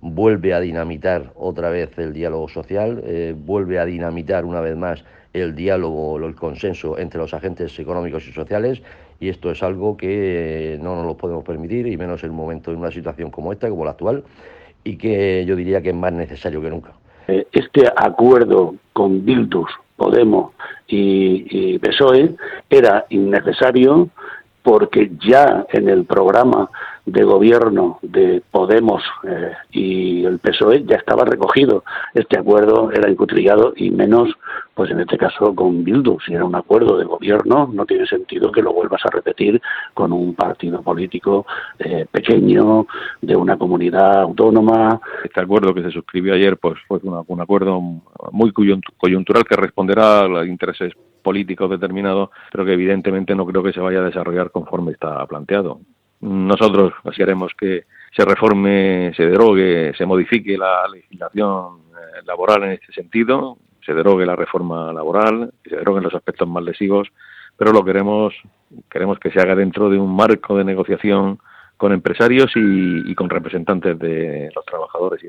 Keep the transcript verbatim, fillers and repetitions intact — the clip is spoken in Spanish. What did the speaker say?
vuelve a dinamitar otra vez el diálogo social, eh, vuelve a dinamitar una vez más el diálogo, el consenso entre los agentes económicos y sociales, y esto es algo que no nos lo podemos permitir, y menos en un momento, en una situación como esta, como la actual, y que yo diría que es más necesario que nunca. Este acuerdo con Bildu, Podemos y, y P S O E era innecesario porque ya en el programa de gobierno de Podemos eh, y el P S O E ya estaba recogido. Este acuerdo era incutrillado, y menos, pues en este caso con Bildu. Si era un acuerdo de gobierno, no tiene sentido que lo vuelvas a repetir con un partido político eh, pequeño, de una comunidad autónoma. Este acuerdo que se suscribió ayer pues fue una, un acuerdo muy coyuntural que responderá a los intereses políticos determinados, pero que evidentemente no creo que se vaya a desarrollar conforme está planteado. Nosotros queremos que se reforme, se derogue, se modifique la legislación laboral en este sentido, se derogue la reforma laboral, que se deroguen los aspectos más lesivos, pero lo queremos queremos que se haga dentro de un marco de negociación con empresarios y, y con representantes de los trabajadores.